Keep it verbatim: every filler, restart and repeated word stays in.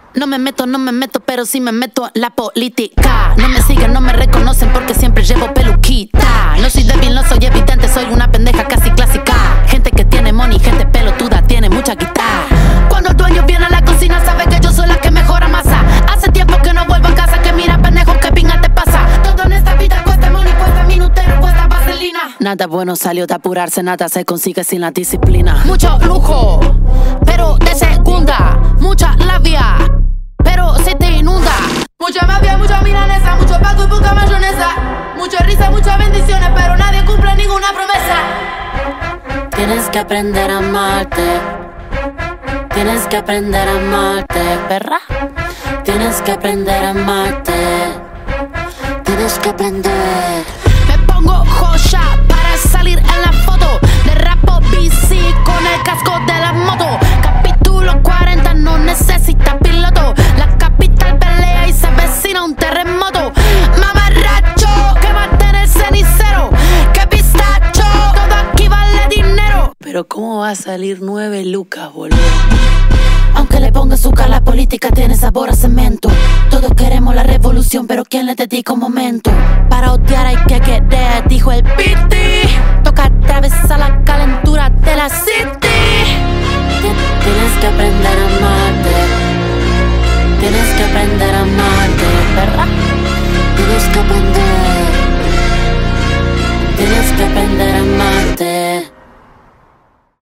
No me meto, no me meto, pero sí me meto en la política. No me siguen, no me reconocen porque siempre llevo peluquita. No soy débil, no soy evidente, soy una pendeja casi clásica. Gente que tiene money, gente pelotuda, tiene mucha guitarra. Cuando el dueño viene a la cocina sabe que yo soy la que mejora masa. Hace tiempo que no vuelvo a casa, que mira pendejo, que pinga te pasa. Todo en esta vida cuesta money, cuesta minutero, cuesta vaselina. Nada bueno salió de apurarse, nada se consigue sin la disciplina. Mucho lujo, pero de segunda. Mucha labia, pero se te inunda. Mucha mafia, mucha milanesa, mucho paco y poca mayonesa. Mucha risa, muchas bendiciones, pero nadie cumple ninguna promesa. Tienes que aprender a amarte. Tienes que aprender a amarte, perra. Tienes que aprender a amarte. Tienes que aprender. Me pongo joya para salir en la foto. Derrapo bici con el casco de la moto. Capítulo cuarenta no necesita piloto. La capital pelea y se avecina un terremoto. Mamarracho, quémate en el cenicero. Que pistacho, todo aquí vale dinero. Pero ¿cómo va a salir nueve lucas, boludo? Aunque le ponga azúcar, la política tiene sabor a cemento. Todos queremos la revolución, pero ¿quién le dedica un momento? Para odiar hay que querer, dijo el Piti. Toca atravesar la calentura de la city. Tienes que aprender a amarte.